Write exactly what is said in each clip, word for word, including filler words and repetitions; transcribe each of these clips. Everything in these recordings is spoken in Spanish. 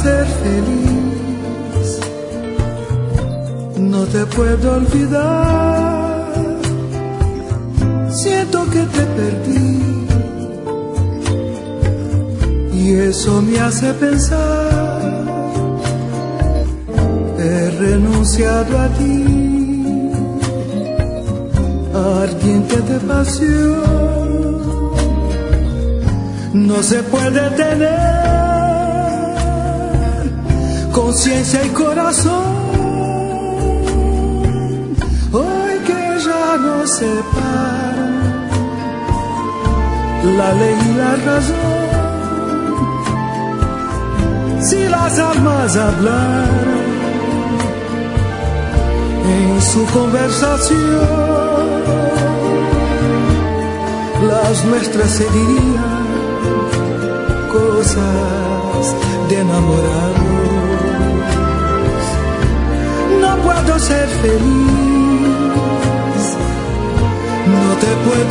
ser feliz, no te puedo olvidar. Siento que te perdí y eso me hace pensar. He renunciado a ti, ardiente de pasión. No se puede tener conciencia y corazón. Hoy que ya no separan la ley y la razón. Si las almas hablaran en su conversación, las nuestras se dirían cosas de enamorados. No puedo ser feliz, no te puedo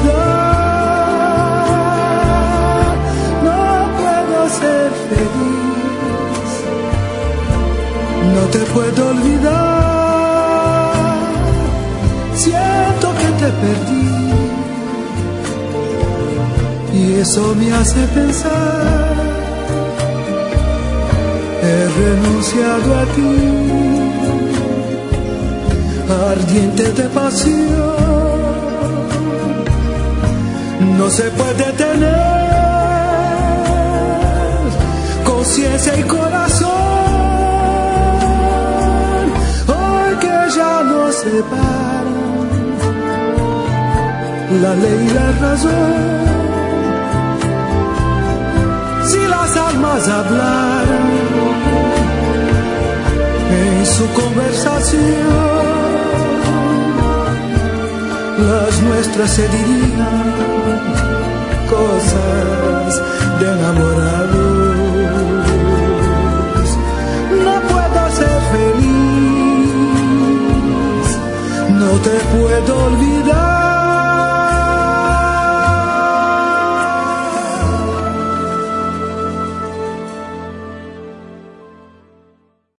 olvidar. No puedo ser feliz, no te puedo olvidar. Siento que te perdí y eso me hace pensar. He renunciado a ti, ardiente de pasión. No se puede tener conciencia y corazón. Hoy que ya no separan la ley y la razón. Si las almas hablaran en su conversación, las nuestras se dirían cosas de enamorados. No puedo ser feliz, no te puedo olvidar.